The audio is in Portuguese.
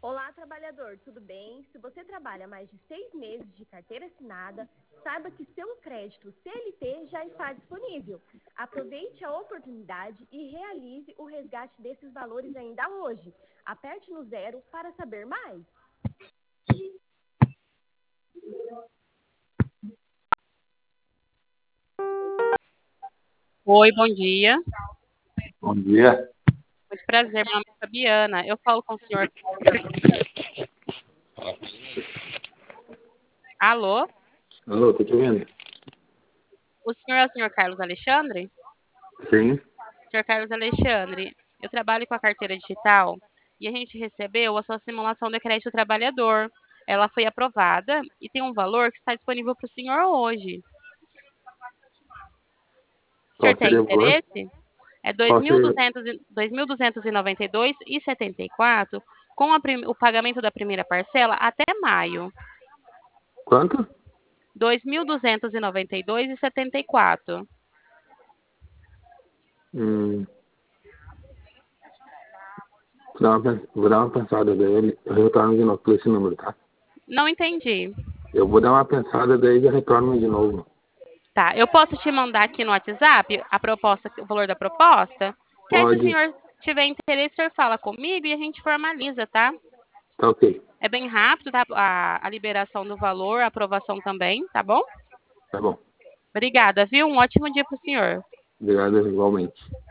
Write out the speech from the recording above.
Olá, trabalhador, tudo bem? Se você trabalha mais de 6 meses de carteira assinada, saiba que seu crédito CLT já está disponível. Aproveite a oportunidade e realize o resgate desses valores ainda hoje. Aperte no 0 para saber mais. Oi, bom dia. Bom dia. Muito prazer, meu nome é Fabiana. Eu falo com o senhor. Alô? Alô, tô te ouvindo? O senhor é o senhor Carlos Alexandre? Sim. Senhor Carlos Alexandre, eu trabalho com a carteira digital e a gente recebeu a sua simulação de crédito trabalhador. Ela foi aprovada e tem um valor que está disponível para o senhor hoje. O senhor Qual tem seria o valor? interesse? É Qual seria... 2.292,74 com o pagamento da primeira parcela até maio. Quanto? 2.292,74. Hum, vou dar uma pensada dele. Eu retorno de novo por esse número, tá? Não entendi. Eu vou dar uma pensada daí e já retorno de novo. Tá, eu posso te mandar aqui no WhatsApp a proposta, o valor da proposta? Que aí, se o Pode. senhor tiver interesse, o senhor fala comigo e a gente formaliza, tá? Tá ok. É bem rápido, tá? A liberação do valor, a aprovação também, tá bom? Tá bom. Obrigada, viu? Um ótimo dia pro senhor. Obrigado igualmente.